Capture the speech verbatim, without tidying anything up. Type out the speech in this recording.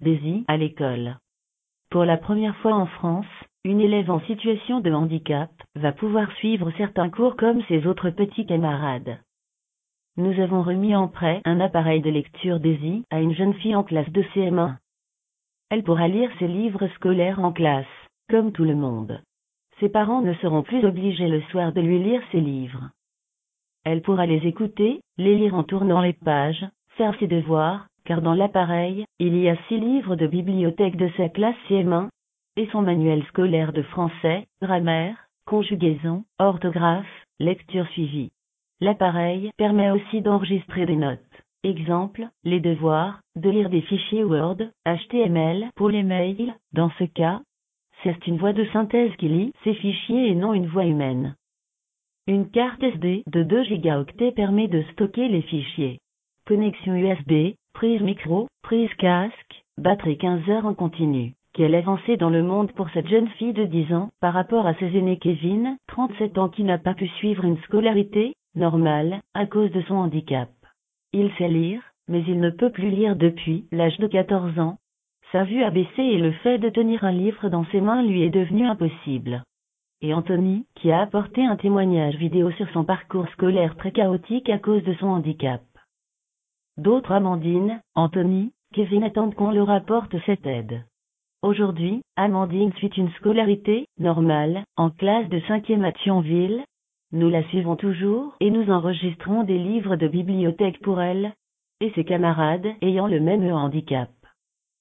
Daisy, à l'école. Pour la première fois en France, une élève en situation de handicap va pouvoir suivre certains cours comme ses autres petits camarades. Nous avons remis en prêt un appareil de lecture Daisy à une jeune fille en classe de C M un. Elle pourra lire ses livres scolaires en classe, comme tout le monde. Ses parents ne seront plus obligés le soir de lui lire ses livres. Elle pourra les écouter, les lire en tournant les pages, faire ses devoirs, car dans l'appareil, il y a six livres de bibliothèque de sa classe C M un, et son manuel scolaire de français, grammaire, conjugaison, orthographe, lecture suivie. L'appareil permet aussi d'enregistrer des notes. Exemple, les devoirs, de lire des fichiers Word, H T M L pour les mails. Dans ce cas, c'est une voix de synthèse qui lit ces fichiers et non une voix humaine. Une carte S D de deux gigaoctets permet de stocker les fichiers. Connexion U S B, prise micro, prise casque, batterie quinze heures en continu. Quelle avancée dans le monde pour cette jeune fille de dix ans par rapport à ses aînés Kevin, trente-sept ans, qui n'a pas pu suivre une scolarité normale à cause de son handicap. Il sait lire, mais il ne peut plus lire depuis l'âge de quatorze ans. Sa vue a baissé et le fait de tenir un livre dans ses mains lui est devenu impossible. Et Anthony, qui a apporté un témoignage vidéo sur son parcours scolaire très chaotique à cause de son handicap. D'autres Amandine, Anthony, Kevin attendent qu'on leur apporte cette aide. Aujourd'hui, Amandine suit une scolarité normale, en classe de cinquième à Thionville. Nous la suivons toujours et nous enregistrons des livres de bibliothèque pour elle et ses camarades ayant le même handicap.